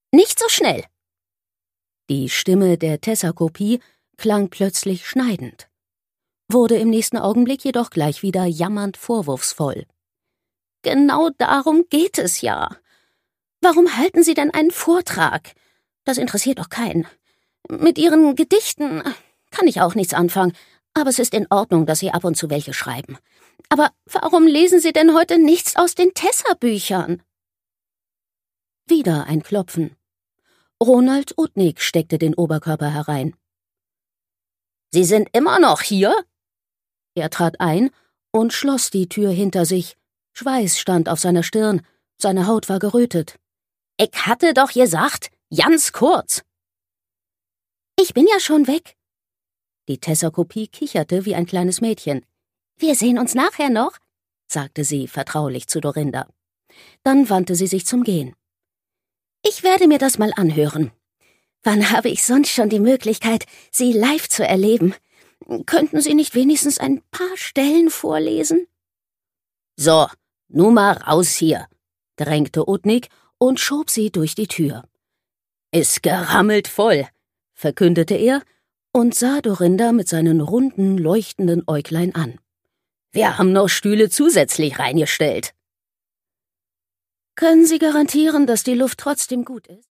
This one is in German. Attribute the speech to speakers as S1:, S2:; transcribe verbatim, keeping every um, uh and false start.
S1: Nicht so schnell!« Die Stimme der Tessakopie klang plötzlich schneidend, wurde im nächsten Augenblick jedoch gleich wieder jammernd vorwurfsvoll. »Genau darum geht es ja. Warum halten Sie denn einen Vortrag? Das interessiert doch keinen. Mit Ihren Gedichten kann ich auch nichts anfangen, aber es ist in Ordnung, dass Sie ab und zu welche schreiben. Aber warum lesen Sie denn heute nichts aus den Tessa-Büchern?« Wieder ein Klopfen. Ronald Udnig steckte den Oberkörper herein. »Sie sind immer noch hier?« Er trat ein und schloss die Tür hinter sich. Schweiß stand auf seiner Stirn, seine Haut war gerötet. »Ich hatte doch gesagt, ganz kurz!« »Ich bin ja schon weg!« Die Tessakopie kicherte wie ein kleines Mädchen. »Wir sehen uns nachher noch«, sagte sie vertraulich zu Dorinda. Dann wandte sie sich zum Gehen. »Ich werde mir das mal anhören. Wann habe ich sonst schon die Möglichkeit, Sie live zu erleben? Könnten Sie nicht wenigstens ein paar Stellen vorlesen?« »So, nun mal raus hier«, drängte Udnig und schob sie durch die Tür. »Ist gerammelt voll«, verkündete er und sah Dorinda mit seinen runden, leuchtenden Äuglein an. »Wir haben noch Stühle zusätzlich reingestellt.« »Können Sie garantieren, dass die Luft trotzdem gut ist?«